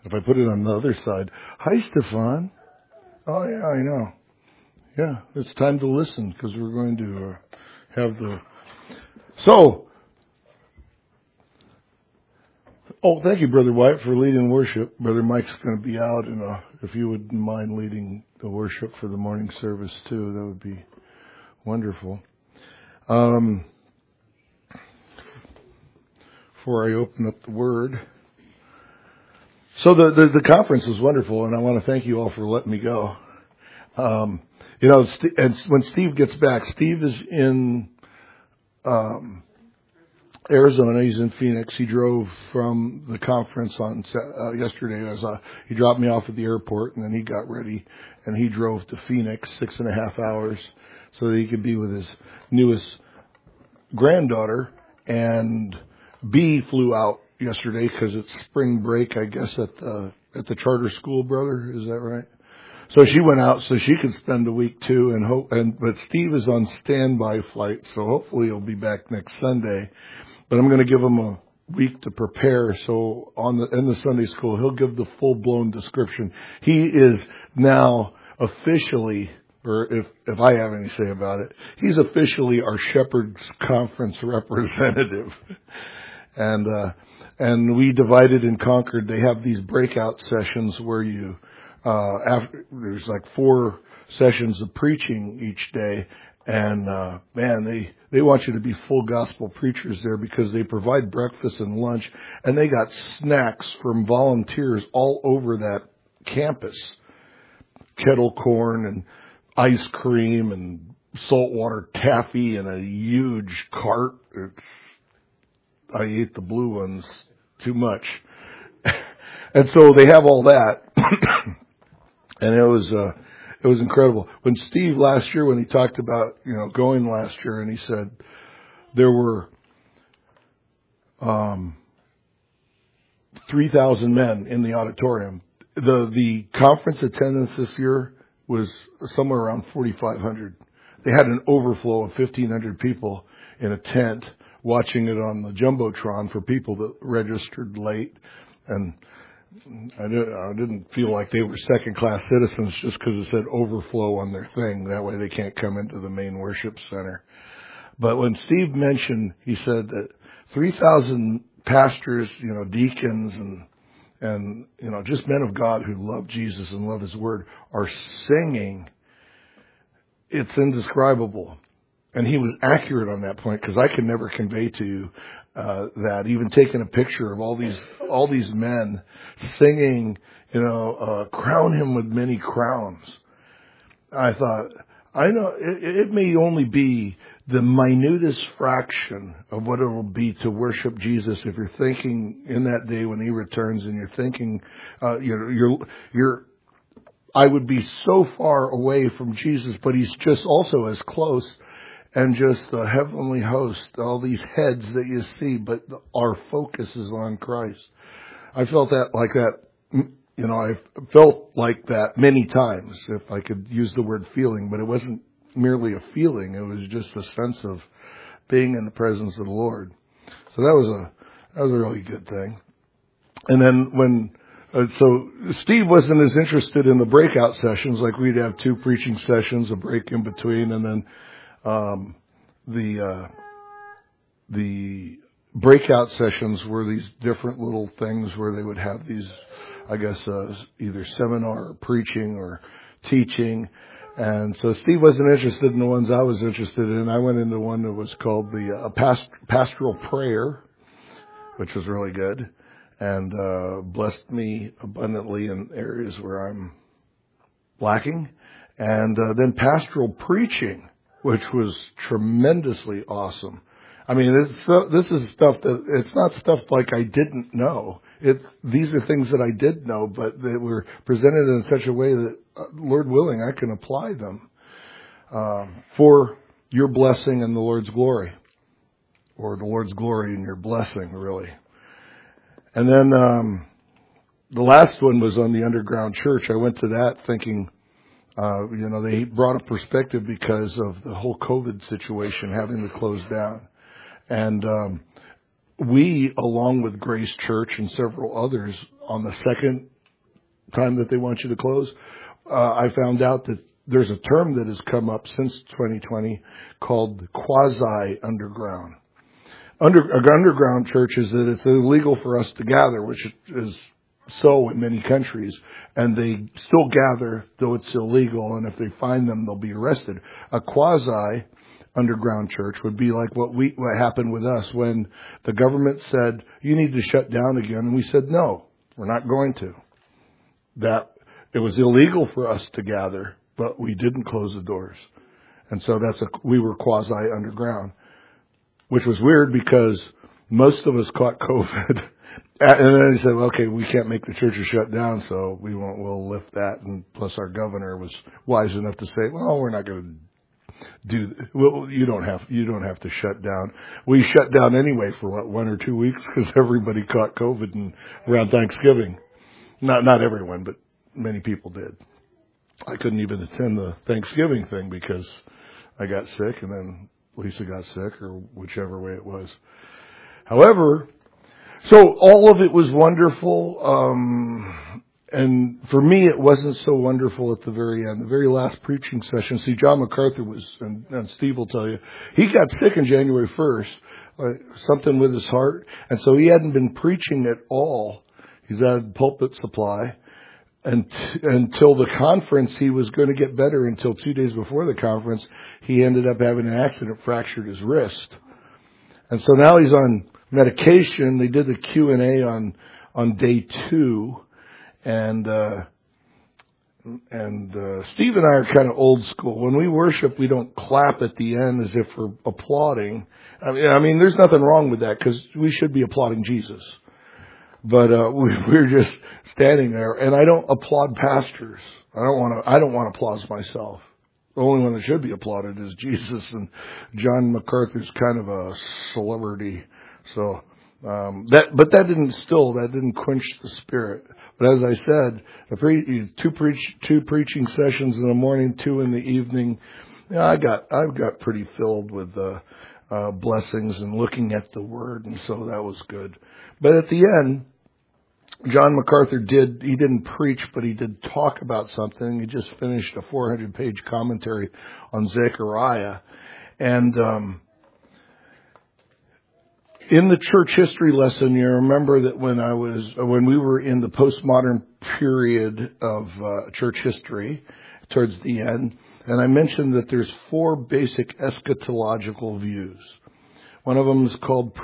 If I put it on the other side, hi, Stefan. Oh, yeah, I know. Yeah, it's time to listen because we're going to have the... So, thank you, Brother White, for leading worship. Brother Mike's going to be out, and if you wouldn't mind leading the worship for the morning service, too, that would be wonderful. Before I open up the Word... So the conference was wonderful, and I want to thank you all for letting me go. And when Steve gets back, Steve is in Arizona. He's in Phoenix. He drove from the conference on yesterday. He dropped me off at the airport, and then he got ready, and he drove to Phoenix 6.5 hours so that he could be with his newest granddaughter. And B flew out yesterday because it's spring break, I guess, at the charter school, brother. Is that right? So she went out so she could spend a week too, but Steve is on standby flight, so hopefully he'll be back next Sunday. But I'm going to give him a week to prepare. So in the Sunday school, he'll give the full blown description. He is now officially, or if I have any say about it, he's officially our Shepherd's Conference representative, and we divided and conquered. They have these breakout sessions where you, there's like 4 sessions of preaching each day. And, they want you to be full gospel preachers there because they provide breakfast and lunch, and they got snacks from volunteers all over that campus. Kettle corn and ice cream and saltwater taffy and a huge cart. I ate the blue ones too much. And so they have all that. And it was incredible. When Steve last year, when he talked about, going last year, and he said there were 3,000 men in the auditorium. The conference attendance this year was somewhere around 4,500. They had an overflow of 1,500 people in a tent watching it on the Jumbotron for people that registered late. And I didn't feel like they were second-class citizens just because it said overflow on their thing. That way they can't come into the main worship center. But when Steve mentioned, he said that 3,000 pastors, deacons and just men of God who love Jesus and love His Word are singing. It's indescribable. And he was accurate on that point because I can never convey to you that. Even taking a picture of all these men singing, crown him with many crowns. I thought, I know it may only be the minutest fraction of what it will be to worship Jesus if you're thinking in that day when He returns and you're thinking, I would be so far away from Jesus, but He's just also as close. And just the heavenly host, all these heads that you see, but our focus is on Christ. I felt that like that, I felt like that many times, if I could use the word feeling, but it wasn't merely a feeling. It was just a sense of being in the presence of the Lord. So that was a really good thing. And then so Steve wasn't as interested in the breakout sessions, like we'd have 2 preaching sessions, a break in between, and then the breakout sessions were these different little things where they would have these, I guess, either seminar or preaching or teaching. And so Steve wasn't interested in the ones I was interested in. I went into one that was called the pastoral prayer, which was really good and blessed me abundantly in areas where I'm lacking. And then pastoral preaching, which was tremendously awesome. I mean, this is stuff that, it's not stuff like I didn't know. These are things that I did know, but they were presented in such a way that, Lord willing, I can apply them for your blessing and the Lord's glory. Or the Lord's glory and your blessing, really. And then the last one was on the underground church. I went to that thinking, they brought a perspective because of the whole COVID situation having to close down. And we, along with Grace Church and several others, on the second time that they want you to close, I found out that there's a term that has come up since 2020 called quasi-underground. Underground church is that it's illegal for us to gather, which is so in many countries, and they still gather, though it's illegal, and if they find them, they'll be arrested. A quasi-underground church would be like what happened with us when the government said, you need to shut down again, and we said, no, we're not going to. That it was illegal for us to gather, but we didn't close the doors. And so we were quasi-underground, which was weird because most of us caught COVID. And then he said, well, okay, we can't make the churches shut down, so we'll lift that. And plus our governor was wise enough to say, well, we're not going to you don't have to shut down. We shut down anyway for 1 or 2 weeks because everybody caught COVID around Thanksgiving. Not everyone, but many people did. I couldn't even attend the Thanksgiving thing because I got sick and then Lisa got sick or whichever way it was. However, so all of it was wonderful. And for me, it wasn't so wonderful at the very end, the very last preaching session. See, John MacArthur and Steve will tell you, he got sick on January 1st, something with his heart. And so he hadn't been preaching at all. He's had pulpit supply. Until the conference, he was going to get better. Until 2 days before the conference, he ended up having an accident, fractured his wrist. And so now he's on medication. They did the Q&A on day 2. And Steve and I are kind of old school. When we worship, we don't clap at the end as if we're applauding. I mean, there's nothing wrong with that because we should be applauding Jesus. But we're just standing there, and I don't applaud pastors. I don't want applause myself. The only one that should be applauded is Jesus, and John MacArthur's kind of a celebrity. So that didn't quench the spirit. But as I said, two preaching sessions in the morning, 2 in the evening. I got pretty filled with blessings and looking at the Word, and so that was good. But at the end, John MacArthur didn't preach, but he did talk about something. He just finished a 400-page commentary on Zechariah. And in the church history lesson, you remember that when we were in the postmodern period of church history, towards the end, and I mentioned that there's 4 basic eschatological views. One of them is called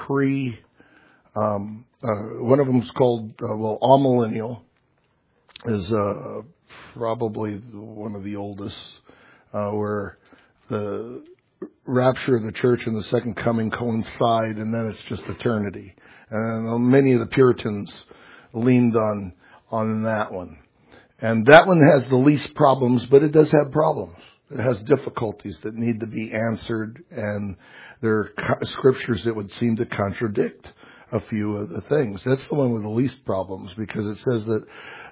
amillennial, is probably one of the oldest, where the rapture of the church and the second coming coincide, and then it's just eternity. And many of the Puritans leaned on that one. And that one has the least problems, but it does have problems. It has difficulties that need to be answered, and there are scriptures that would seem to contradict a few of the things. That's the one with the least problems because it says that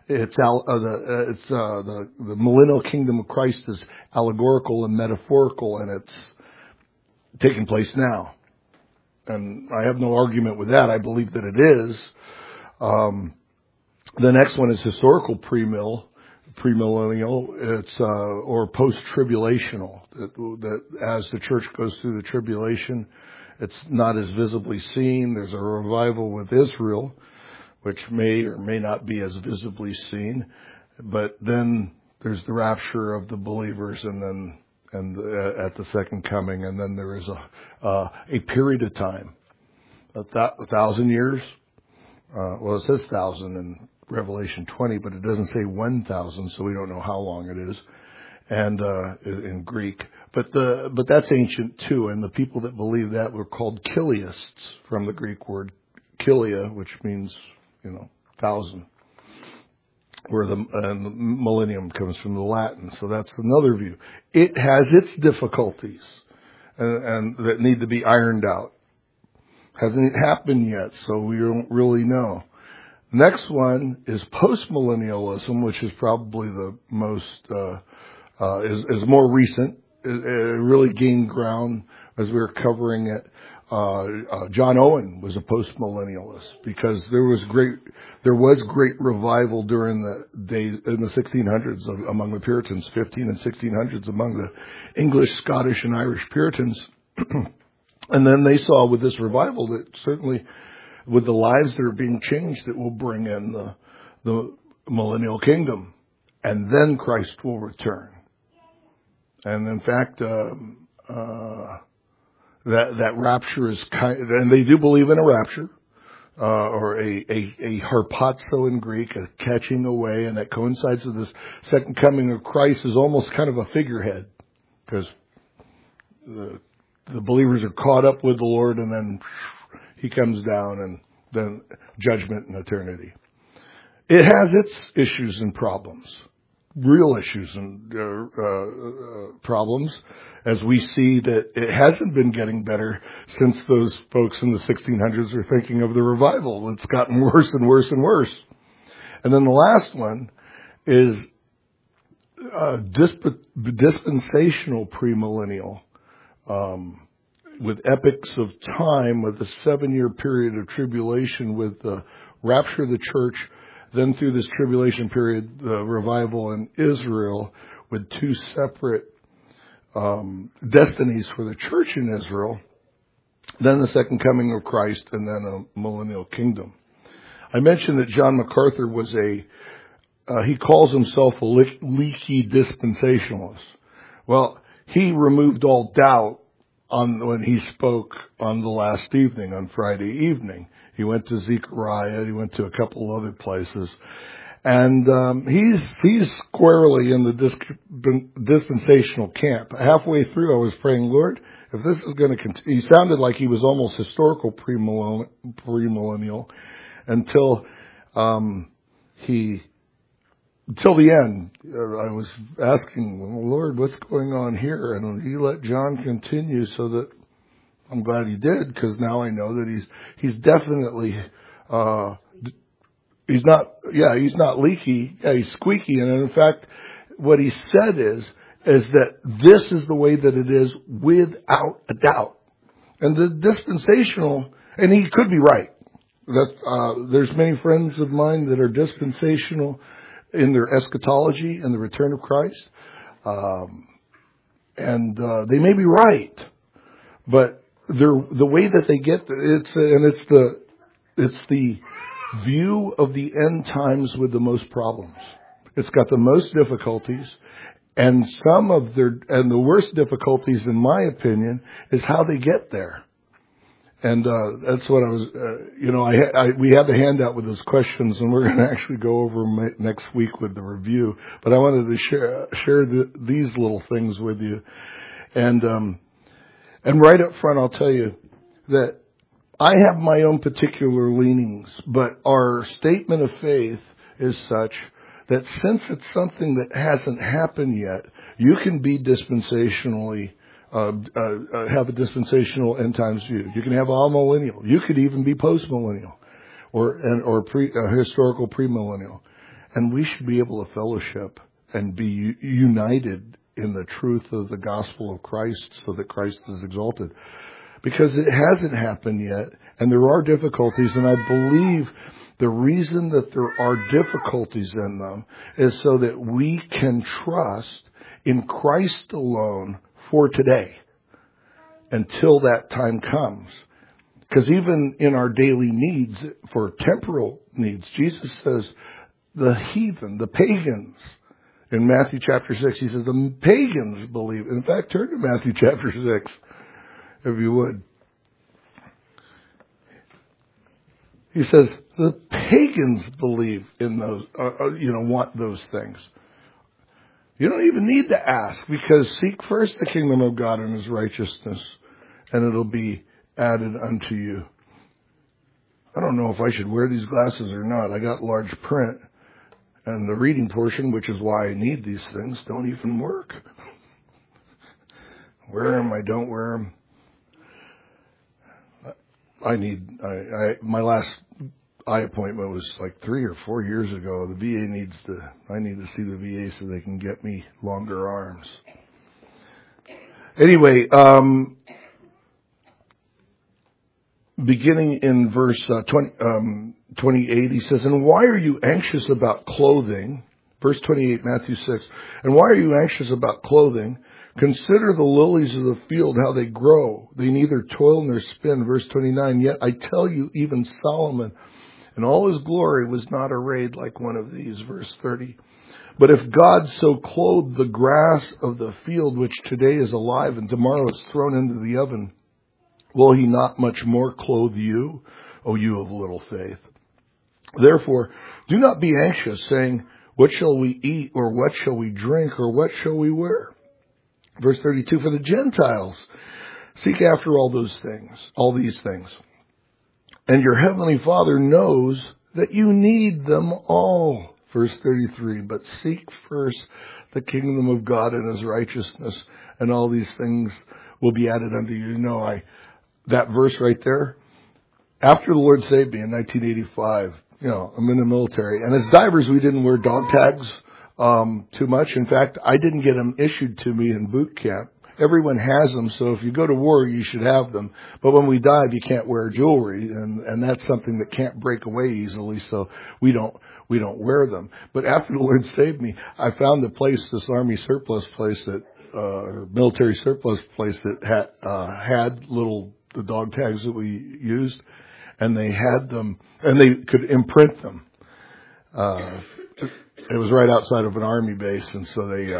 the millennial kingdom of Christ is allegorical and metaphorical, and it's taking place now. And I have no argument with that. I believe that it is. The next one is historical premillennial. It's or post-tribulational. That as the church goes through the tribulation, it's not as visibly seen. There's a revival with Israel, which may or may not be as visibly seen. But then there's the rapture of the believers, and at the second coming, and then there is a period of time, 1,000 years. Well, it says 1,000 in Revelation 20, but it doesn't say 1,000, so we don't know how long it is. And in Greek, but that's ancient too. And the people that believe that were called Chiliasts, from the Greek word Chilia, which means 1,000. Where the millennium comes from the Latin, so that's another view. It has its difficulties, and that need to be ironed out. Hasn't happened yet, so we don't really know. Next one is postmillennialism, which is probably the most is more recent. It really gained ground as we were covering it John Owen was a postmillennialist because there was great revival during the days in the 1600s among the Puritans, 15 and 1600s among the English, Scottish, and Irish Puritans. And then they saw with this revival that certainly with the lives that are being changed, it will bring in the millennial kingdom, and then Christ will return. And in fact, that rapture is and they do believe in a rapture, or a harpazo in Greek, a catching away, and that coincides with this second coming of Christ is almost kind of a figurehead, because the believers are caught up with the Lord, and then he comes down, and then judgment and eternity. It has its issues and problems, real issues and problems, as we see that it hasn't been getting better since those folks in the 1600s were thinking of the revival. It's gotten worse and worse and worse. And then the last one is dispensational premillennial, with epochs of time, with a 7-year period of tribulation, with the rapture of the church, then through this tribulation period, the revival in Israel, with 2 separate destinies for the church in Israel, then the second coming of Christ, and then a millennial kingdom. I mentioned that John MacArthur was he calls himself a leaky dispensationalist. Well, he removed all doubt when he spoke on the last evening, on Friday evening. He went to Zechariah, he went to a couple other places, and he's squarely in the dispensational camp. Halfway through, I was praying, Lord, if this is going to continue. He sounded like he was almost historical premillennial until until the end. I was asking, Lord, what's going on here? And he let John continue, so that I'm glad he did, because now I know that he's definitely he's not leaky. Yeah, he's squeaky. And in fact, what he said is that this is the way that it is without a doubt. And the dispensational, and he could be right. That there's many friends of mine that are dispensational in their eschatology and the return of Christ, and they may be right, but the way that they get it's the view of the end times with the most problems. It's got the most difficulties, and the worst difficulties, in my opinion, is how they get there. And that's what I was, we had the handout with those questions, and we're going to actually go over next week with the review. But I wanted to share these little things with you. And right up front, I'll tell you that I have my own particular leanings, but our statement of faith is such that since it's something that hasn't happened yet, you can be dispensationally have a dispensational end times view. You can have amillennial. You could even be postmillennial, or historical premillennial. And we should be able to fellowship and be united in the truth of the gospel of Christ, so that Christ is exalted. Because it hasn't happened yet, and there are difficulties, and I believe the reason that there are difficulties in them is so that we can trust in Christ alone for today, until that time comes. Because even in our daily needs, for temporal needs, Jesus says the heathen, the pagans, in Matthew chapter 6, he says the pagans believe. In fact, turn to Matthew chapter 6, if you would. He says the pagans believe in those, want those things. You don't even need to ask, because seek first the kingdom of God and his righteousness, and it'll be added unto you. I don't know if I should wear these glasses or not. I got large print, and the reading portion, which is why I need these things, don't even work. Wear them, I don't wear them. My last eye appointment was like 3 or 4 years ago. The VA I need to see the VA so they can get me longer arms. Anyway, beginning in verse 28, he says, "And why are you anxious about clothing?" Verse 28, Matthew 6. "And why are you anxious about clothing? Consider the lilies of the field, how they grow. They neither toil nor spin." Verse 29, "Yet I tell you, even Solomon in all his glory was not arrayed like one of these." Verse 30. "But if God so clothed the grass of the field, which today is alive and tomorrow is thrown into the oven, will he not much more clothe you, O you of little faith? Therefore, do not be anxious, saying, what shall we eat, or what shall we drink, or what shall we wear?" Verse 32, "For the Gentiles seek after all these things. And your heavenly Father knows that you need them all." Verse 33, "But seek first the kingdom of God and his righteousness, and all these things will be added unto you." That verse right there, after the Lord saved me in 1985, I'm in the military. And as divers, we didn't wear dog tags too much. In fact, I didn't get them issued to me in boot camp. Everyone has them, so if you go to war, you should have them. But when we dive, you can't wear jewelry, and that's something that can't break away easily, so we don't wear them. But after the Lord saved me, I found this Army surplus place military surplus place that had the dog tags that we used, and they had them, and they could imprint them. It was right outside of an Army base, and so they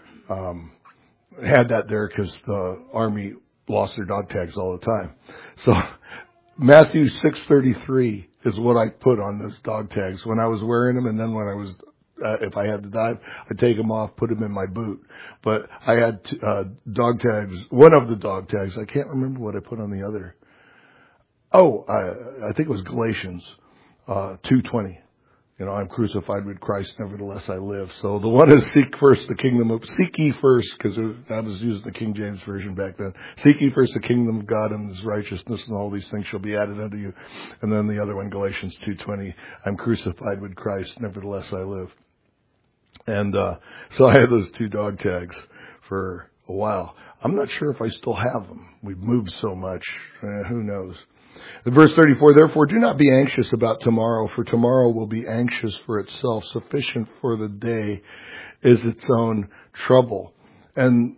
had that there because the Army lost their dog tags all the time. So Matthew 6:33 is what I put on those dog tags when I was wearing them, and then when I was, if I had to dive, I'd take them off, put them in my boot. But I had dog tags. One of the dog tags, I can't remember what I put on the other. I think it was Galatians 2:20. I'm crucified with Christ, nevertheless I live. So the one is seek ye first, because I was using the King James Version back then. "Seek ye first the kingdom of God and his righteousness, and all these things shall be added unto you." And then the other one, Galatians 2:20, "I'm crucified with Christ, nevertheless I live." And so I had those two dog tags for a while. I'm not sure if I still have them. We've moved so much. Who knows? Verse 34, "Therefore do not be anxious about tomorrow, for tomorrow will be anxious for itself. Sufficient for the day is its own trouble." And,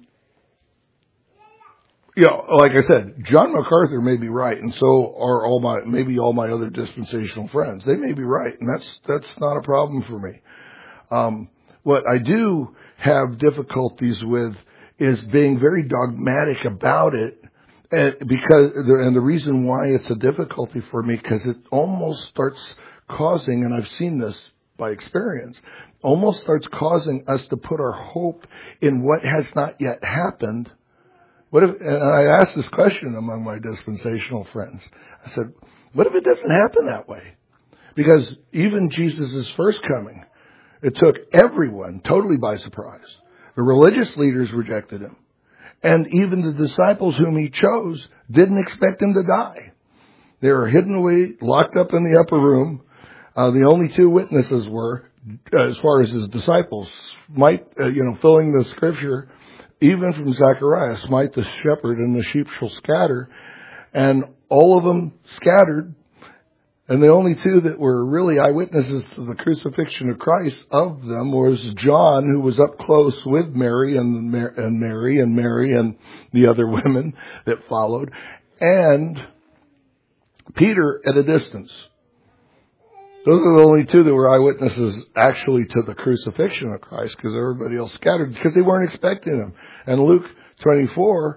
like I said, John MacArthur may be right, and so are all my other dispensational friends. They may be right, and that's not a problem for me. What I do have difficulties with is being very dogmatic about it. And the reason why it's a difficulty for me, because it almost starts causing, and I've seen this by experience, almost starts causing us to put our hope in what has not yet happened. And I asked this question among my dispensational friends. I said, what if it doesn't happen that way? Because even Jesus' first coming, it took everyone totally by surprise. The religious leaders rejected him. And even the disciples whom he chose didn't expect him to die. They were hidden away, locked up in the upper room. The only two witnesses were, as far as his disciples, filling the scripture, even from Zechariah, "Smite the shepherd and the sheep shall scatter." And all of them scattered. And the only two that were really eyewitnesses to the crucifixion of Christ of them was John, who was up close with Mary and Mary and the other women that followed, and Peter at a distance. Those are the only two that were eyewitnesses actually to the crucifixion of Christ, because everybody else scattered because they weren't expecting him. And Luke 24,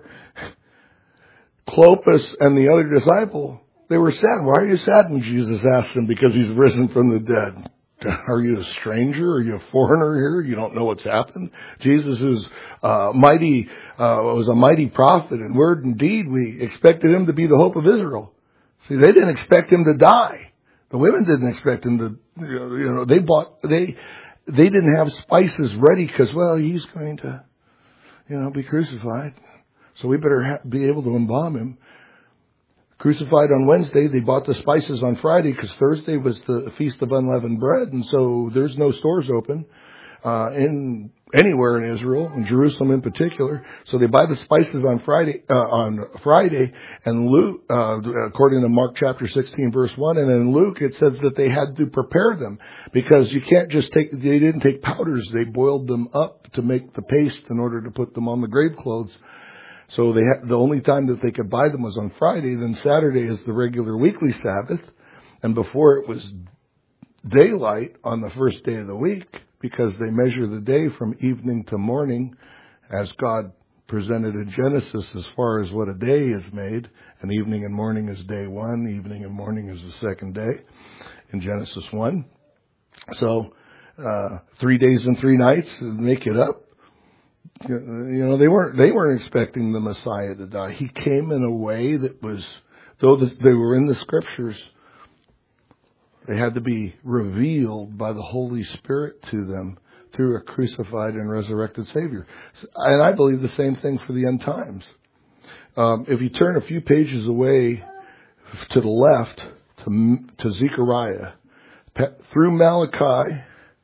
Clopas and the other disciple, they were sad. "Why are you sad?" And Jesus asked them, "Because he's risen from the dead." "Are you a stranger? Are you a foreigner here? You don't know what's happened?" Jesus is was a mighty prophet in word and deed. We expected him to be the hope of Israel. See, they didn't expect him to die. The women didn't expect him to, they didn't have spices ready because, he's going to, be crucified. So we better be able to embalm him. Crucified on Wednesday, they bought the spices on Friday because Thursday was the Feast of Unleavened Bread, and so there's no stores open. in anywhere in Israel, in Jerusalem in particular. So they buy the spices on Friday, and Luke, according to Mark chapter 16 verse 1, and in Luke it says that they had to prepare them because you can't just they didn't take powders, they boiled them up to make the paste in order to put them on the grave clothes. So the only time that they could buy them was on Friday, then Saturday is the regular weekly Sabbath, and before it was daylight on the first day of the week, because they measure the day from evening to morning as God presented in Genesis as far as what a day is made. And evening and morning is day one. Evening and morning is the second day in Genesis 1. So 3 days and 3 nights to make it up. You know, they weren't expecting the Messiah to die. He came in a way that was, though they were in the Scriptures, they had to be revealed by the Holy Spirit to them through a crucified and resurrected Savior. And I believe the same thing for the end times. If you turn a few pages away to the left to Zechariah, through Malachi,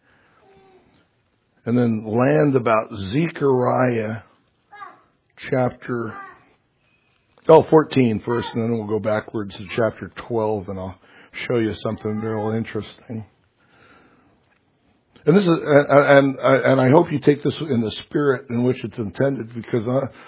and then land about Zechariah chapter 14 first, and then we'll go backwards to chapter 12, and I'll show you something real interesting. And this is, and I hope you take this in the spirit in which it's intended, because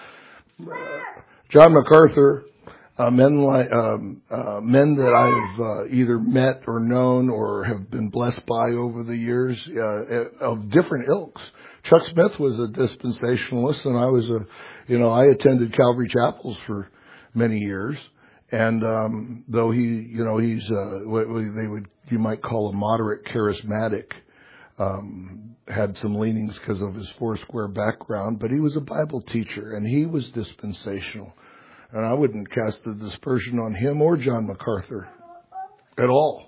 John MacArthur, men that I've either met or known or have been blessed by over the years, of different ilks. Chuck Smith was a dispensationalist, and I attended Calvary Chapels for many years. And though he's what you might call a moderate charismatic, had some leanings because of his Foursquare background, but he was a Bible teacher and he was dispensational. And I wouldn't cast a dispersion on him or John MacArthur at all.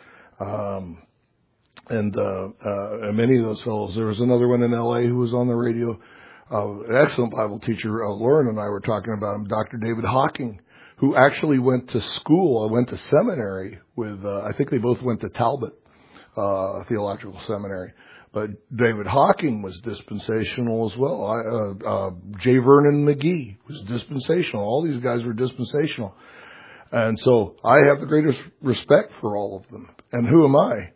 And many of those fellows. There was another one in L.A. who was on the radio, an excellent Bible teacher. Lauren and I were talking about him, Dr. David Hawking, who actually went to seminary with, I think they both went to Talbot Theological Seminary. But David Hawking was dispensational as well. J. Vernon McGee was dispensational. All these guys were dispensational. And so I have the greatest respect for all of them. And who am I?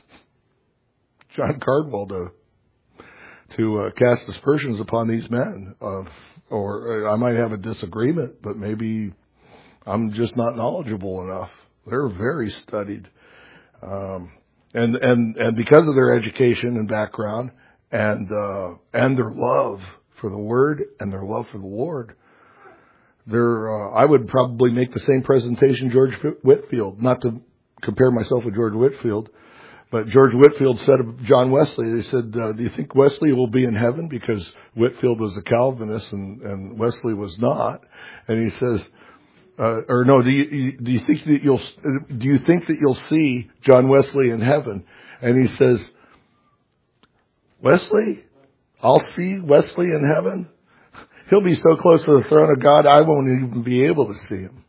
John Cardwell to cast aspersions upon these men. Or I might have a disagreement, but maybe I'm just not knowledgeable enough. They're very studied. And because of their education and background and their love for the Word and their love for the Lord, I would probably make the same presentation George Whitefield, not to compare myself with George Whitefield, but George Whitefield said of John Wesley, they said, do you think Wesley will be in heaven? Because Whitefield was a Calvinist and Wesley was not. And he says, do you think that you'll see John Wesley in heaven? And he says, Wesley? I'll see Wesley in heaven? He'll be so close to the throne of God, I won't even be able to see him.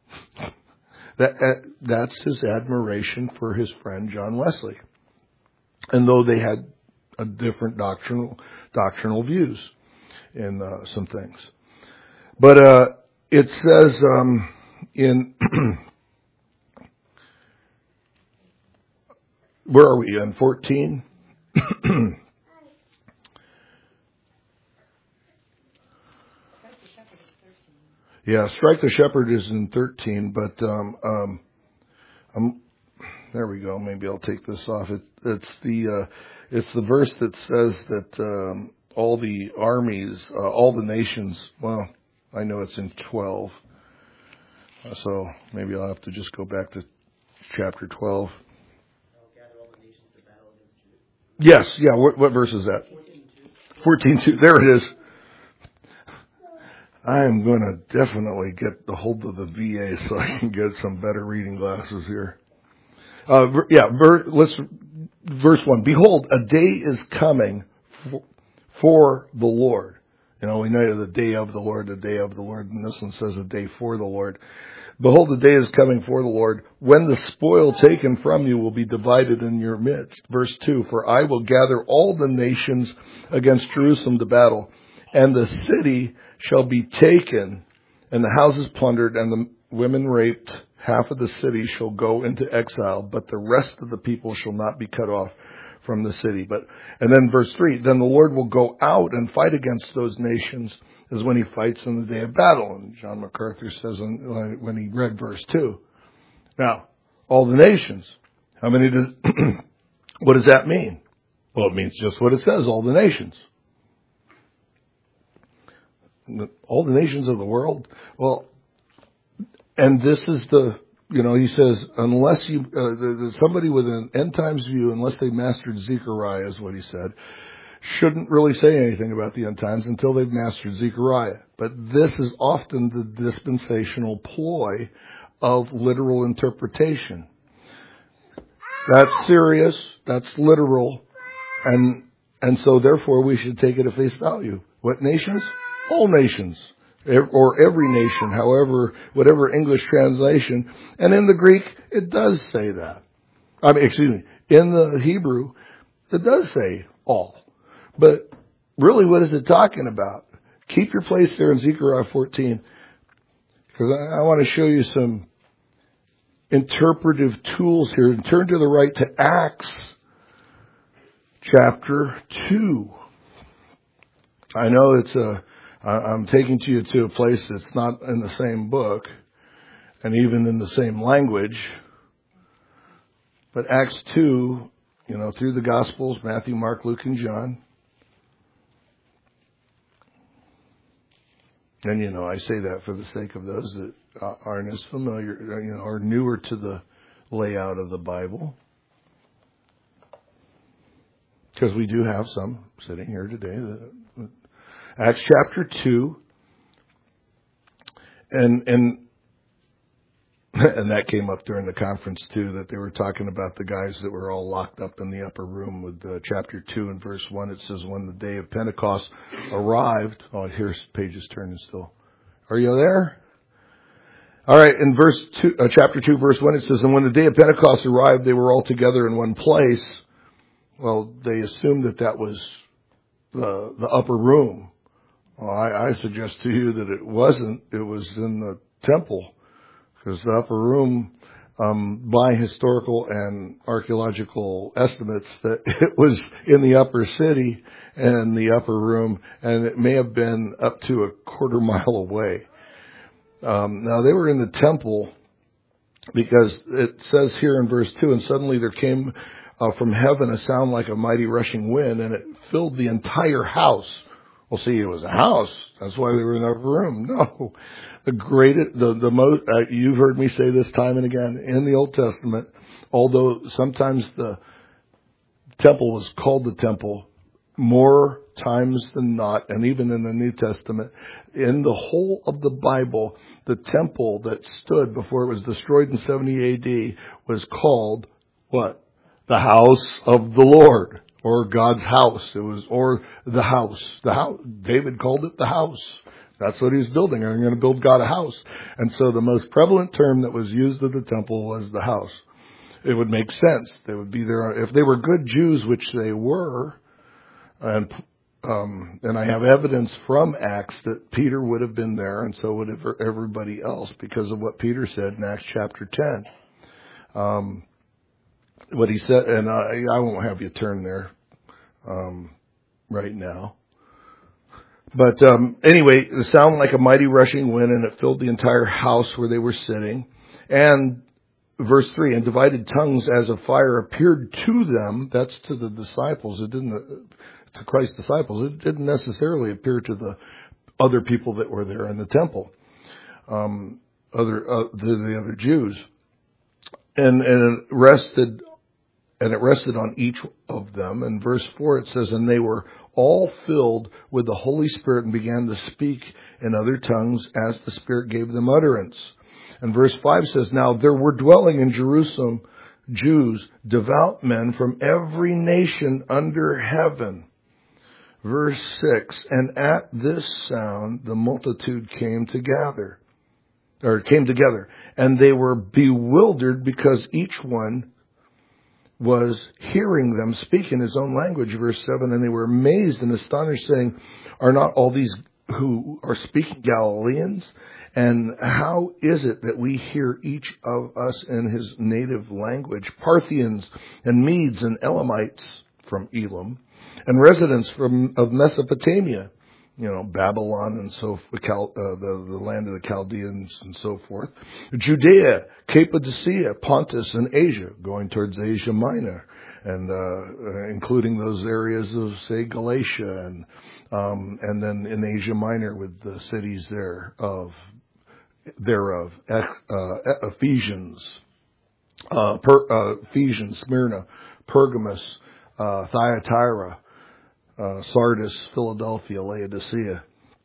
That's his admiration for his friend John Wesley. And though they had a different doctrinal views in some things. But it says in where are we, in 14? Yeah, strike the shepherd is in 13, but there we go. Maybe I'll take this off. It's the verse that says that all the armies, all the nations. Well, I know it's in 12, so maybe I'll have to just go back to chapter 12. Yes, yeah. What verse is that? 14:2. There it is. I am going to definitely get a hold of the VA so I can get some better reading glasses here. Verse 1. Behold, a day is coming for the Lord. You know, we know the day of the Lord, and this one says a day for the Lord. Behold, the day is coming for the Lord, when the spoil taken from you will be divided in your midst. Verse 2, for I will gather all the nations against Jerusalem to battle, and the city shall be taken, and the houses plundered, and the women raped. Half of the city shall go into exile, but the rest of the people shall not be cut off from the city. And then verse 3, then the Lord will go out and fight against those nations as when he fights in the day of battle. And John MacArthur says when he read verse 2. Now, all the nations. How many what does that mean? Well, it means just what it says, all the nations. All the nations of the world. Well, and this is he says, unless somebody with an end times view, unless they mastered Zechariah, is what he said, shouldn't really say anything about the end times until they've mastered Zechariah. But this is often the dispensational ploy of literal interpretation. That's serious, that's literal, and so therefore we should take it at face value. What nations? All nations. Or every nation, however, whatever English translation. And in the Greek, it does say that. In the Hebrew, it does say all. But really, what is it talking about? Keep your place there in Zechariah 14, because I want to show you some interpretive tools here. And turn to the right to Acts chapter 2. I know I'm taking you to a place that's not in the same book and even in the same language. But Acts 2, through the Gospels, Matthew, Mark, Luke, and John. And, I say that for the sake of those that aren't as familiar, are newer to the layout of the Bible. Because we do have some sitting here today. Acts chapter 2. And that came up during the conference too, that they were talking about the guys that were all locked up in the upper room with chapter 2 and verse 1. It says, when the day of Pentecost arrived. Oh, here's pages turning still. Are you there? All right. In chapter 2, verse 1, it says, and when the day of Pentecost arrived, they were all together in one place. Well, they assumed that was the upper room. Well, I suggest to you that it wasn't. It was in the temple. Because the upper room, by historical and archaeological estimates, that it was in the upper city and the upper room, and it may have been up to a quarter mile away. Now, they were in the temple because it says here in verse 2, and suddenly there came from heaven a sound like a mighty rushing wind, and it filled the entire house. Well, see, it was a house. That's why they were in the upper room. No. The most, you've heard me say this time and again in the Old Testament, although sometimes the temple was called the temple more times than not, and even in the New Testament, in the whole of the Bible, the temple that stood before it was destroyed in 70 AD was called what? The house of the Lord, or God's house. Or the house. David called it the house. That's what he was building. I'm going to build God a house. And so the most prevalent term that was used of the temple was the house. It would make sense. They would be there. If they were good Jews, which they were, and I have evidence from Acts that Peter would have been there, and so would have everybody else, because of what Peter said in Acts chapter 10. What he said, and I won't have you turn there right now. But anyway, the sound like a mighty rushing wind, and it filled the entire house where they were sitting. And verse 3, and divided tongues as of fire appeared to them. That's to the disciples. It didn't, to Christ's disciples. It didn't necessarily appear to the other people that were there in the temple, the other Jews. And it rested on each of them. In verse 4 it says, and they were all filled with the Holy Spirit and began to speak in other tongues as the Spirit gave them utterance. And verse 5 says, now there were dwelling in Jerusalem Jews, devout men from every nation under heaven. Verse 6, and at this sound the multitude came together. or came together, and they were bewildered because each one was hearing them speak in his own language. Verse 7, and they were amazed and astonished, saying, are not all these who are speaking Galileans? And how is it that we hear each of us in his native language? Parthians and Medes and Elamites from Elam, and residents of Mesopotamia, Babylon and so the land of the Chaldeans and so forth. Judea, Cappadocia, Pontus, and Asia, going towards Asia Minor, and including those areas of, say, Galatia, and then in Asia Minor with the cities thereof, Ephesians, Smyrna, Pergamos, Thyatira, Sardis, Philadelphia, Laodicea.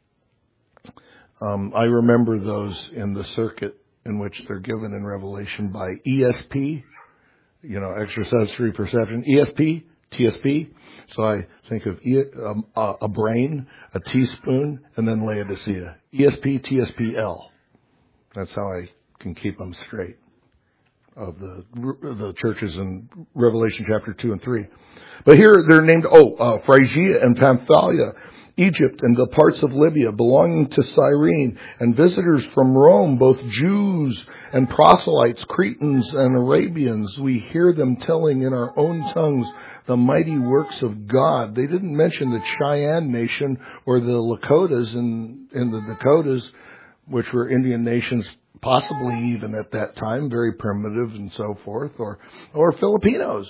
I remember those in the circuit in which they're given in Revelation by ESP, extrasensory perception, ESP, TSP. So I think of a brain, a teaspoon, and then Laodicea. ESP, TSPL. That's how I can keep them straight of the churches in Revelation chapter 2 and 3. But here they're named, Phrygia and Pamphylia, Egypt and the parts of Libya belonging to Cyrene, and visitors from Rome, both Jews and proselytes, Cretans and Arabians. We hear them telling in our own tongues the mighty works of God. They didn't mention the Cheyenne Nation or the Lakotas in the Dakotas, which were Indian nations, possibly even at that time, very primitive and so forth, or Filipinos.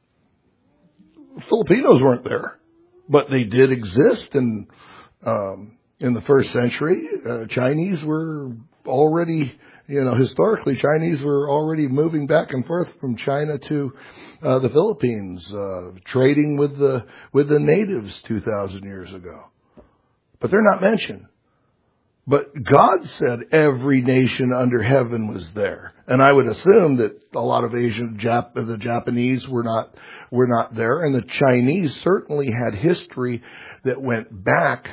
Filipinos weren't there, but they did exist in the first century. Chinese were already, historically Chinese were already moving back and forth from China to the Philippines, trading with the natives 2,000 years ago. But they're not mentioned. But God said every nation under heaven was there. And I would assume that a lot of the Japanese were not there. And the Chinese certainly had history that went back,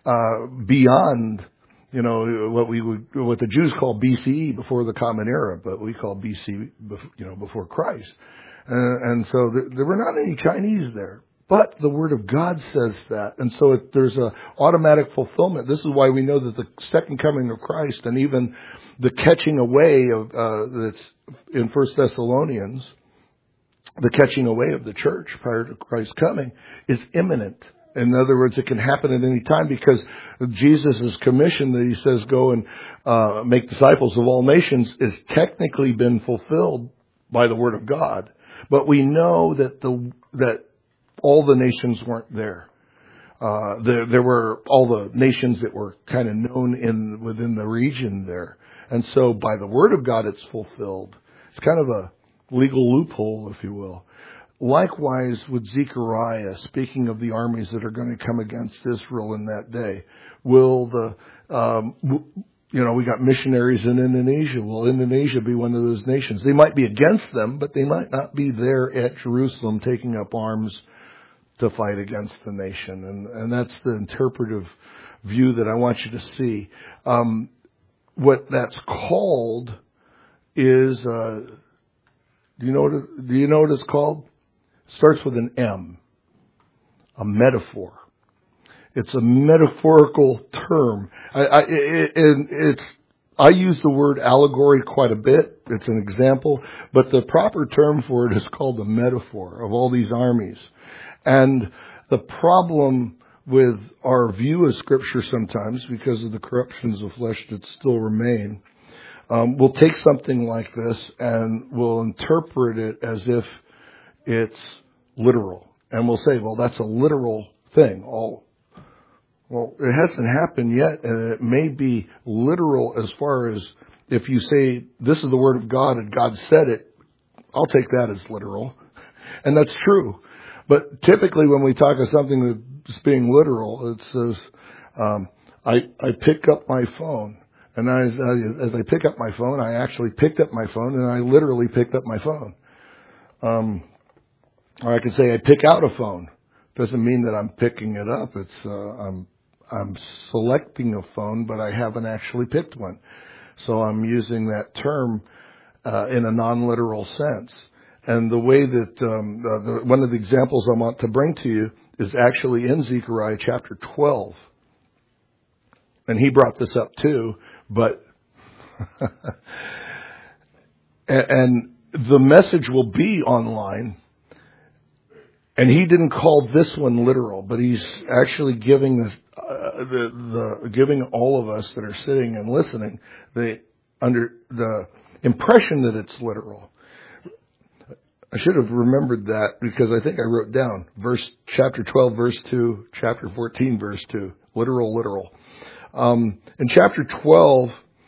beyond, what the Jews call BCE, before the Common Era, but we call BC, before Christ. And so there were not any Chinese there. But the Word of God says that. And so there's an automatic fulfillment. This is why we know that the second coming of Christ, and even the catching away of that's in 1 Thessalonians, the catching away of the church prior to Christ's coming, is imminent. In other words, it can happen at any time, because Jesus' commission that he says, go and make disciples of all nations, is technically been fulfilled by the Word of God. But we know that all the nations weren't there. There were all the nations that were kind of known within the region there. And so by the Word of God, it's fulfilled. It's kind of a legal loophole, if you will. Likewise with Zechariah, speaking of the armies that are going to come against Israel in that day, will we got missionaries in Indonesia. Will Indonesia be one of those nations? They might be against them, but they might not be there at Jerusalem taking up arms to fight against the nation. And that's the interpretive view that I want you to see. What that's called is, do you know what it's called? It starts with an M. A metaphor. It's a metaphorical term. I use the word allegory quite a bit. It's an example, but the proper term for it is called a metaphor of all these armies. And the problem with our view of Scripture sometimes, because of the corruptions of flesh that still remain, we'll take something like this and we'll interpret it as if it's literal. And we'll say, well, that's a literal thing. Well, it hasn't happened yet, and it may be literal as far as if you say, this is the Word of God and God said it, I'll take that as literal. And that's true. But typically when we talk of something that's being literal, it says, I pick up my phone. And as I pick up my phone, I actually picked up my phone, and I literally picked up my phone. Or I could say I pick out a phone. Doesn't mean that I'm picking it up. It's I'm selecting a phone, but I haven't actually picked one. So I'm using that term in a non-literal sense. And the way that one of the examples I want to bring to you is actually in Zechariah chapter 12. And he brought this up too, but and the message will be online. And he didn't call this one literal, but he's actually giving giving all of us that are sitting and listening the impression that it's literal. I should have remembered that because I think I wrote down chapter 12, verse 2, chapter 14, verse 2, literal. In chapter 12,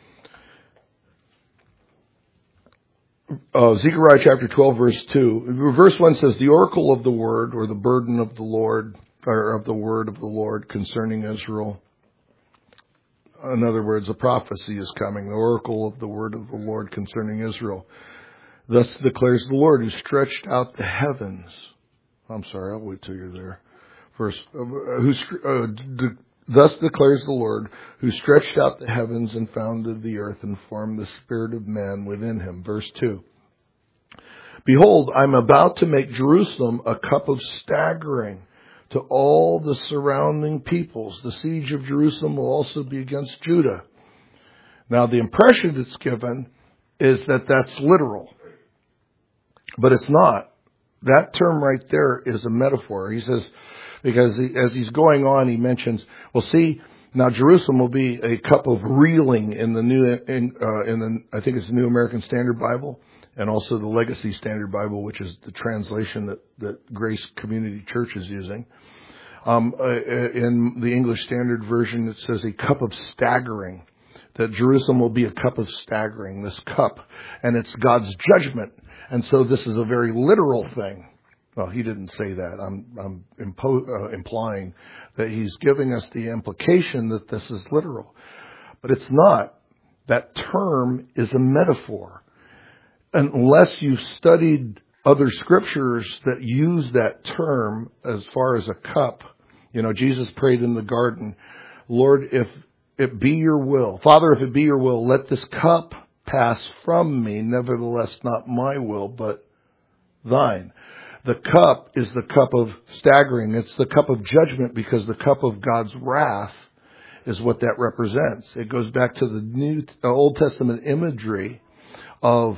Zechariah chapter 12, verse 2, verse 1 says, the oracle of the word, or the burden of the Lord, or of the word of the Lord concerning Israel. In other words, a prophecy is coming, the oracle of the word of the Lord concerning Israel. Thus declares the Lord, who stretched out the heavens. I'm sorry, I'll wait till you're there. Thus declares the Lord, who stretched out the heavens and founded the earth and formed the spirit of man within him. Verse 2. Behold, I'm about to make Jerusalem a cup of staggering to all the surrounding peoples. The siege of Jerusalem will also be against Judah. Now, the impression that's given is that that's literal. But it's not. That term right there is a metaphor. He says, because as he's going on, he mentions, well, see, now Jerusalem will be a cup of reeling in the I think it's the New American Standard Bible, and also the Legacy Standard Bible, which is the translation that Grace Community Church is using. In the English Standard Version, it says a cup of staggering. That Jerusalem will be a cup of staggering, this cup, and it's God's judgment. And so this is a very literal thing. Well, he didn't say that. I'm implying that he's giving us the implication that this is literal. But it's not. That term is a metaphor. Unless you've studied other scriptures that use that term as far as a cup. You know, Jesus prayed in the garden, Lord, if it be your will, Father, if it be your will, let this cup pass from me. Nevertheless, not my will, but thine. The cup is the cup of staggering. It's the cup of judgment because the cup of God's wrath is what that represents. It goes back to the Old Testament imagery of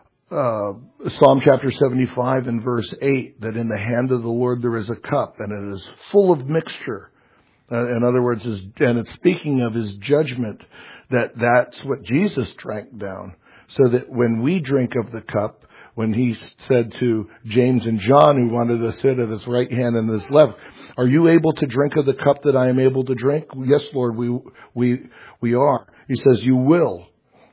Psalm chapter 75 and verse 8, that in the hand of the Lord there is a cup and it is full of mixture. In other words, and it's speaking of his judgment, that's what Jesus drank down. So that when we drink of the cup, when he said to James and John, who wanted to sit at his right hand and his left, are you able to drink of the cup that I am able to drink? Yes, Lord, we are. He says, you will.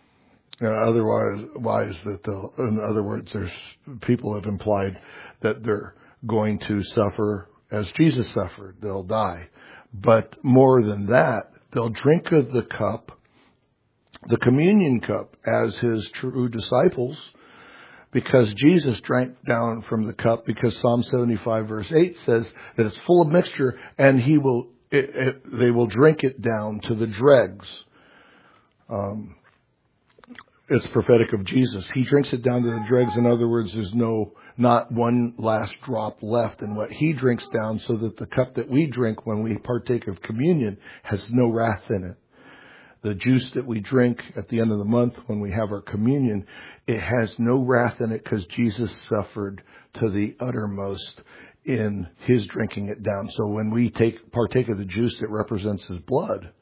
Otherwise, in other words, there's people have implied that they're going to suffer as Jesus suffered. They'll die. But more than that, they'll drink of the cup, the communion cup, as his true disciples, because Jesus drank down from the cup, because Psalm 75 verse 8 says that it's full of mixture, and they will drink it down to the dregs. It's prophetic of Jesus. He drinks it down to the dregs. In other words, there's not one last drop left in what he drinks down, so that the cup that we drink when we partake of communion has no wrath in it. The juice that we drink at the end of the month when we have our communion, it has no wrath in it because Jesus suffered to the uttermost in his drinking it down. So when we partake of the juice that represents his blood,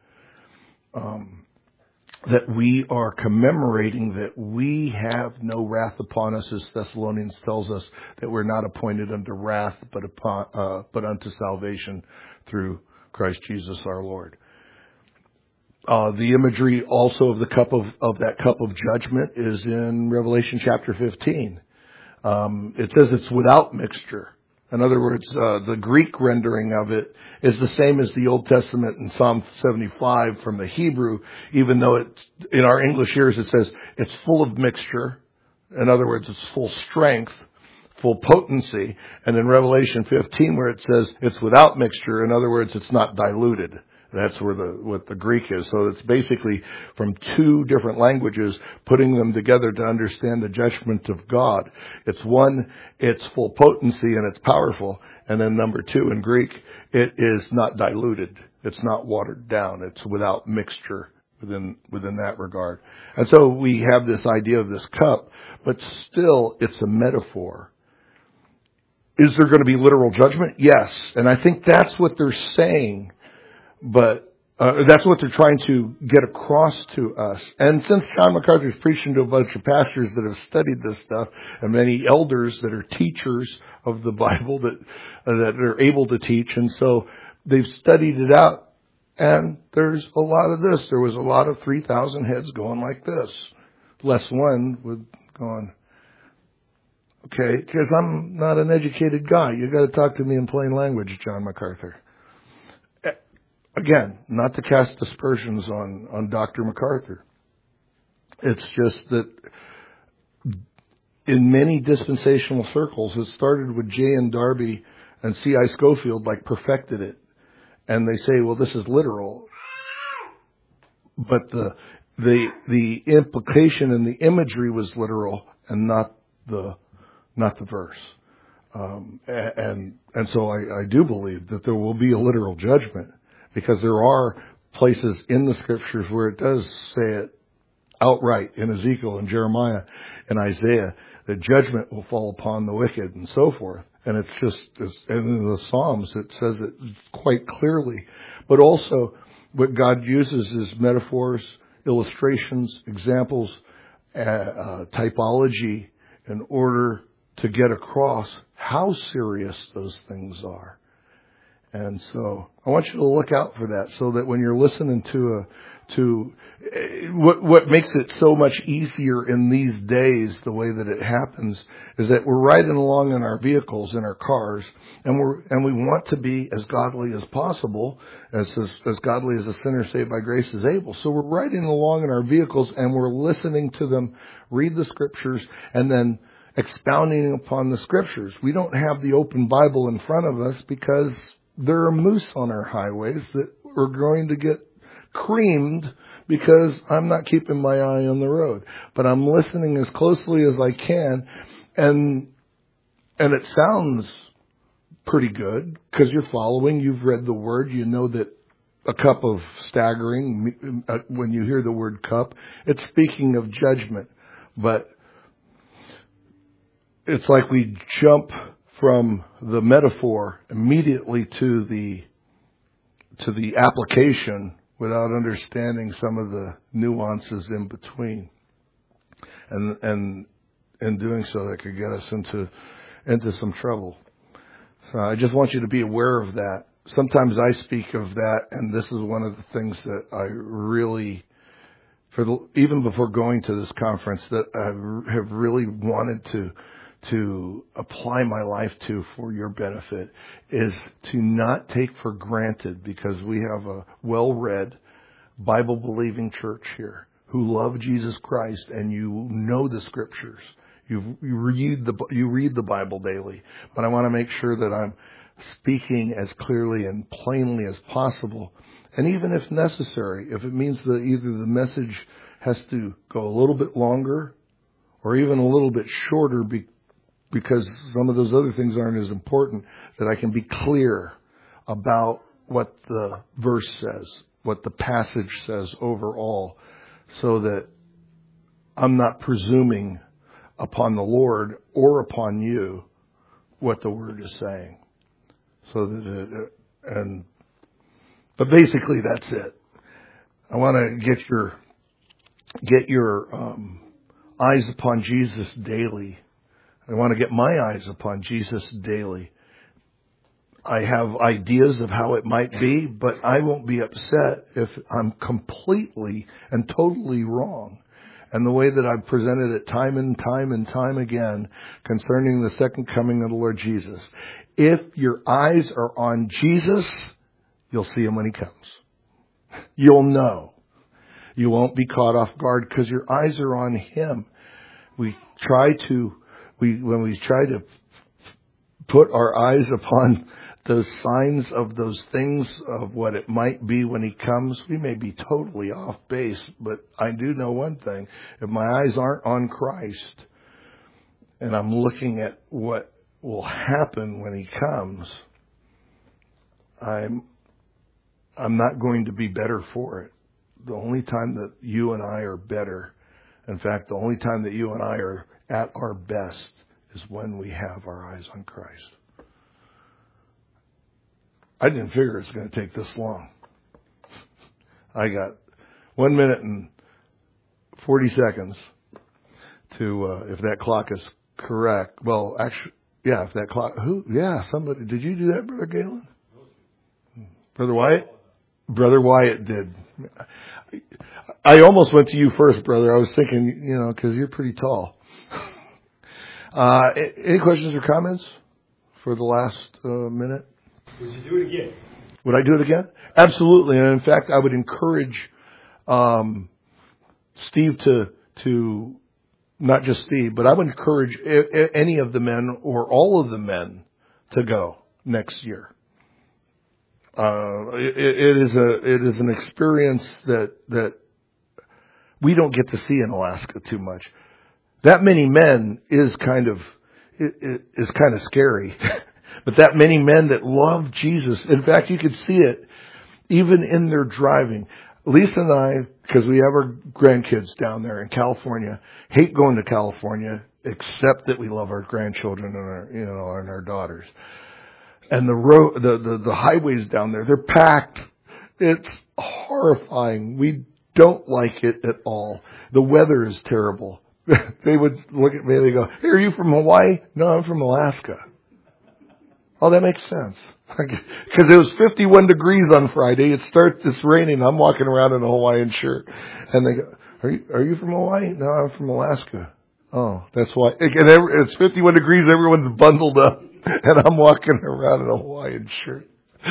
that we are commemorating that we have no wrath upon us, as Thessalonians tells us, that we're not appointed unto wrath, but unto salvation through Christ Jesus our Lord. The imagery also of the cup of that cup of judgment is in Revelation chapter 15. It says it's without mixture. In other words, the Greek rendering of it is the same as the Old Testament in Psalm 75 from the Hebrew, even though in our English ears it says it's full of mixture. In other words, it's full strength, full potency. And in Revelation 15 where it says it's without mixture, in other words, it's not diluted. That's what the Greek is. So it's basically from two different languages, putting them together to understand the judgment of God. It's one, it's full potency and it's powerful. And then number two, in Greek, it is not diluted. It's not watered down. It's without mixture within that regard. And so we have this idea of this cup, but still it's a metaphor. Is there going to be literal judgment? Yes. And I think that's what they're saying. But that's what they're trying to get across to us. And since John MacArthur's preaching to a bunch of pastors that have studied this stuff, and many elders that are teachers of the Bible that are able to teach, and so they've studied it out. And there's a lot of this. There was a lot of 3,000 heads going like this. Less one would go on. Okay, because I'm not an educated guy. You got to talk to me in plain language, John MacArthur. Again, not to cast aspersions on Dr. MacArthur. It's just that in many dispensational circles, it started with J.N. Darby and C.I. Scofield, perfected it. And they say, well, this is literal. But the implication and the imagery was literal and not the verse. And so I do believe that there will be a literal judgment, because there are places in the scriptures where it does say it outright in Ezekiel and Jeremiah and Isaiah that judgment will fall upon the wicked and so forth. And it's just, and in the Psalms it says it quite clearly. But also what God uses is metaphors, illustrations, examples, typology in order to get across how serious those things are. And so I want you to look out for that, so that when you're listening to what makes it so much easier in these days, the way that it happens, is that we're riding along in our vehicles, in our cars, and we want to be as godly as possible, as godly as a sinner saved by grace is able. So we're riding along in our vehicles and we're listening to them read the scriptures and then expounding upon the scriptures. We don't have the open Bible in front of us because there are moose on our highways that are going to get creamed because I'm not keeping my eye on the road. But I'm listening as closely as I can, and it sounds pretty good because you're following, you've read the word, you know that a cup of staggering, when you hear the word cup, it's speaking of judgment. But it's like we jump from the metaphor immediately to the application without understanding some of the nuances in between. And in doing so, that could get us into some trouble. So I just want you to be aware of that. Sometimes I speak of that, and this is one of the things that I really, even before going to this conference, that I have really wanted to apply my life to for your benefit, is to not take for granted, because we have a well-read, Bible-believing church here who love Jesus Christ, and you know the scriptures. You read the Bible daily. But I want to make sure that I'm speaking as clearly and plainly as possible. And even if necessary, if it means that either the message has to go a little bit longer or even a little bit shorter because some of those other things aren't as important, that I can be clear about what the verse says, what the passage says overall, so that I'm not presuming upon the Lord or upon you what the Word is saying. So that but basically that's it. I want to get your eyes upon Jesus daily. I want to get my eyes upon Jesus daily. I have ideas of how it might be, but I won't be upset if I'm completely and totally wrong. And the way that I've presented it time and time again concerning the second coming of the Lord Jesus. If your eyes are on Jesus, you'll see him when he comes. You'll know. You won't be caught off guard because your eyes are on him. When we try to put our eyes upon those signs of those things of what it might be when he comes, we may be totally off base, but I do know one thing. If my eyes aren't on Christ and I'm looking at what will happen when he comes, I'm not going to be better for it. The only time that you and I are better, in fact, the only time that you and I are at our best is when we have our eyes on Christ. I didn't figure it was going to take this long. I got 1 minute and 40 seconds to, if that clock is correct. Well, actually, yeah, if that clock, somebody, did you do that, Brother Galen? Brother Wyatt? Brother Wyatt did. I almost went to you first, brother. I was thinking, because you're pretty tall. Any questions or comments for the last minute? Would you do it again? Would I do it again? Absolutely. And in fact, I would encourage Steve to not just Steve, but I would encourage any of the men or all of the men to go next year. It is an experience that we don't get to see in Alaska too much. That many men is kind of scary. But that many men that love Jesus, in fact, you could see it even in their driving. Lisa and I, because we have our grandkids down there in California, hate going to California, except that we love our grandchildren and our daughters. And the highways down there, they're packed. It's horrifying. We don't like it at all. The weather is terrible. They would look at me and they go, "Hey, are you from Hawaii?" "No, I'm from Alaska." "Oh, that makes sense." Because it was 51 degrees on Friday. It's raining. I'm walking around in a Hawaiian shirt. And they go, Are you from Hawaii?" "No, I'm from Alaska." "Oh, that's why." It's 51 degrees. Everyone's bundled up. And I'm walking around in a Hawaiian shirt.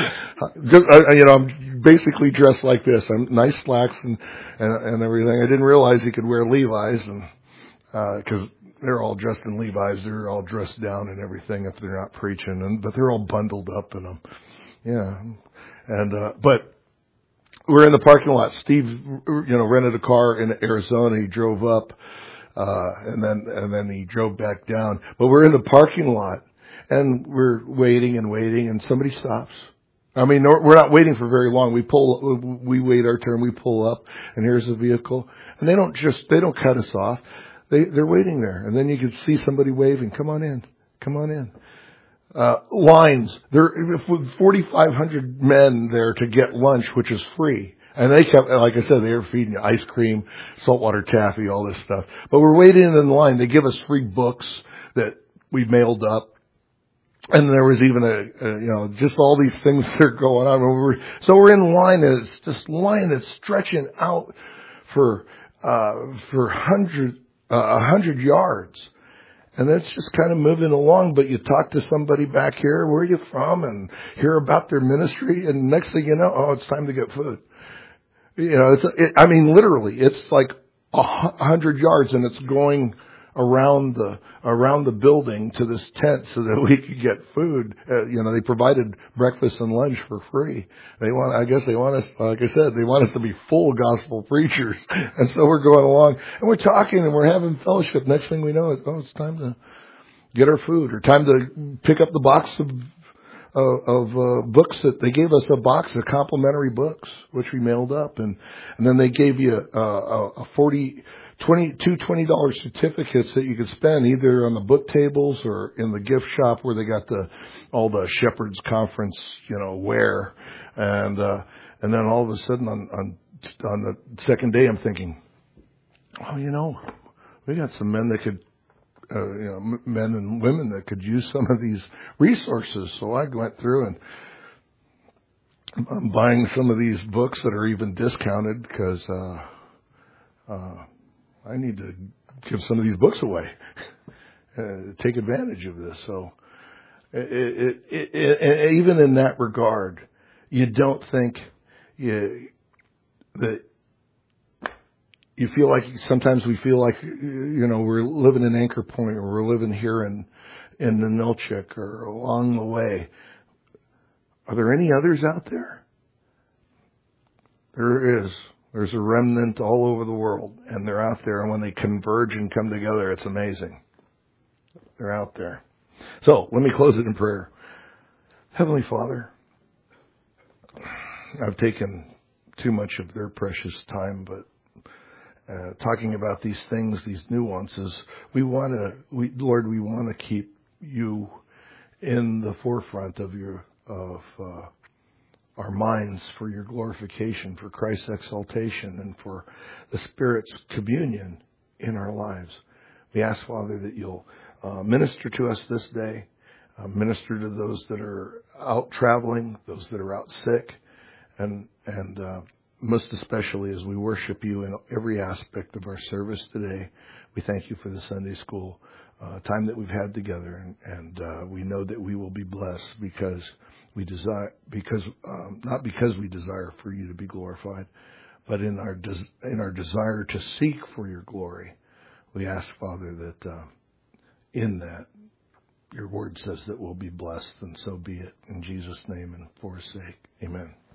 I'm basically dressed like this. I'm nice slacks and everything. I didn't realize you could wear Levi's, and because they're all dressed in Levi's, they're all dressed down and everything if they're not preaching, but they're all bundled up in them. Yeah, but we're in the parking lot. Steve, rented a car in Arizona. He drove up, and then he drove back down. But we're in the parking lot. And we're waiting, and somebody stops. I mean, we're not waiting for very long. We wait our turn, we pull up, and here's the vehicle. And they don't cut us off. They're waiting there. And then you can see somebody waving, "Come on in, come on in." Lines. There are 4,500 men there to get lunch, which is free. And they kept, like I said, they were feeding you ice cream, saltwater taffy, all this stuff. But we're waiting in line. They give us free books that we mailed up. And there was even just all these things that are going on. So we're in line, and it's this line that's stretching out for 100 yards. And it's just kind of moving along, but you talk to somebody back here, "Where are you from?" and hear about their ministry, and next thing you know, it's time to get food. Literally, it's like 100 yards, and it's going around the building to this tent so that we could get food. They provided breakfast and lunch for free. They want us, like I said, they want us to be full gospel preachers. And so we're going along and we're talking and we're having fellowship. Next thing we know, it's time to get our food, or time to pick up the box of books that they gave us, a box of complimentary books, which we mailed up. And then they gave you two $20 certificates that you could spend either on the book tables or in the gift shop where they got all the Shepherd's Conference, wear. And then all of a sudden on the second day, I'm thinking, we got some men that could, men and women that could use some of these resources. So I went through and I'm buying some of these books that are even discounted because, I need to give some of these books away, take advantage of this. So even in that regard, you don't think that you feel like, sometimes we feel like, we're living in Anchor Point, or we're living here in Ninilchik or along the way. Are there any others out there? There is. There's a remnant all over the world, and they're out there, and when they converge and come together, it's amazing. They're out there. So, let me close it in prayer. Heavenly Father, I've taken too much of their precious time, but talking about these things, these nuances, Lord, we want to keep you in the forefront of our minds for your glorification, for Christ's exaltation, and for the Spirit's communion in our lives. We ask, Father, that you'll minister to us this day, minister to those that are out traveling, those that are out sick, and most especially as we worship you in every aspect of our service today. We thank you for the Sunday school time that we've had together, and we know that we will be blessed because we desire, not because we desire for you to be glorified, but in our desire to seek for your glory. We ask, Father, that in that your word says that we'll be blessed, and so be it. In Jesus' name and for his sake, amen.